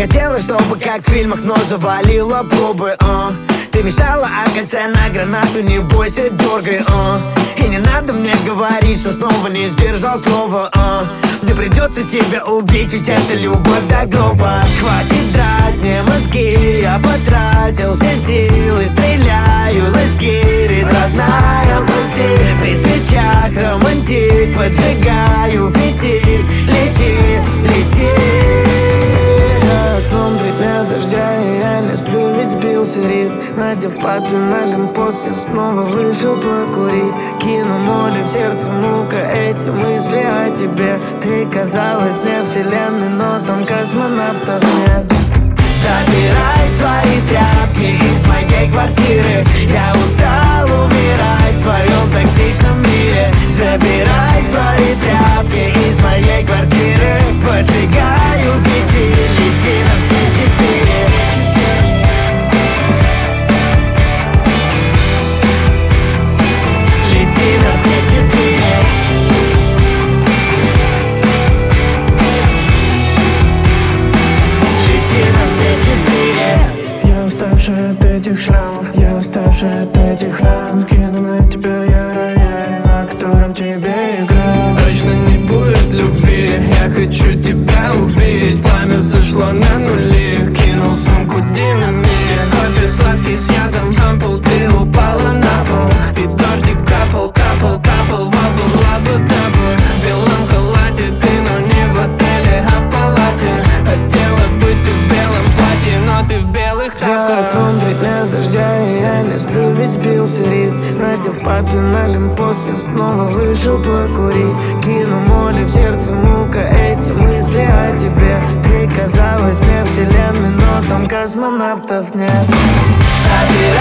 хотела, чтобы как в фильмах, но завалила пробы. Ты мечтала о кольце на гранату, не бойся, дергай. И не надо мне говорить, что снова не сдержал слова. Мне придется тебя убить, ведь это любовь до гроба. Хватит драть мне мозги, я потратил все силы, стреляю, ласкирит, родная, прости. При свечах романтик, поджигаю фитиль, летит, летит. За окном 3 дня дождя, и я не сплю, ведь сбился ритм. Надев папин олимпос, я снова вышел покурить. Кину моли, в сердце мука, эти мысли о тебе. Ты казалась мне вселенной, но там космонавтов нет. Забирай свои тряпки из моей квартиры. Я устал умирать в твоем токсичном мире. Забирай свои тряпки из моей квартиры. Поджигаю фитиль, лети на все 4. Лети на все 4. Я уставший от этих шрамов, я уставший от этих ран. Скину на тебя я рояль, на котором тебе играл. Точно не будет любви, я хочу тебя убить. Пламя сошло на нули, кинул в сумку динамит. Кофе сладкий с ядом, ампул, ты упала на пол. И дождик капал, капал, капал, воду лабу-дабу. В белом халате ты, но не в отеле, а в палате. Хотела быть ты в белом платье, но ты в белых тряпках. За окном 3 дня дождя, и я не сплю, ведь сбился ритм. Надев папин олимпос, я снова вышел покурить. Кину моли, в сердце мука, эти мысли о тебе. Ты казалась мне вселенной, но там космонавтов нет. Забирай